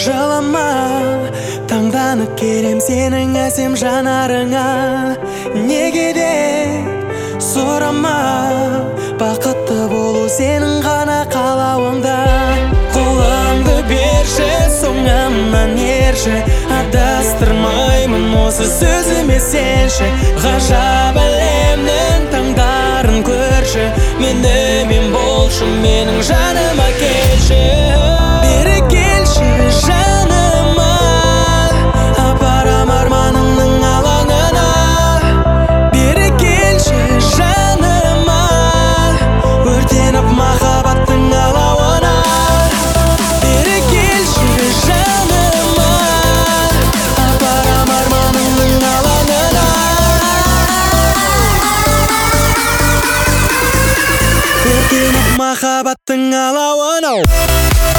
Жылама, таңданып келем сенің әсем жанарыңа. Неге де сұрама, бақытты болу сенің ғана қалауыңда. Қолыңды берші, соңымнан ерші, адастырмаймын осы сөзіме сенші. Ғажап әлемнің таңдарын көрші, менімен болшы, менің жаныма келші. Бері келші жаныма, апарам арманыңның алаңына. Бері келші жаныма, өртеніп махаббаттың алауына. Бері келші жаныма, апарам арманыңның алаңына. Өртеніп махаббаттың алауына.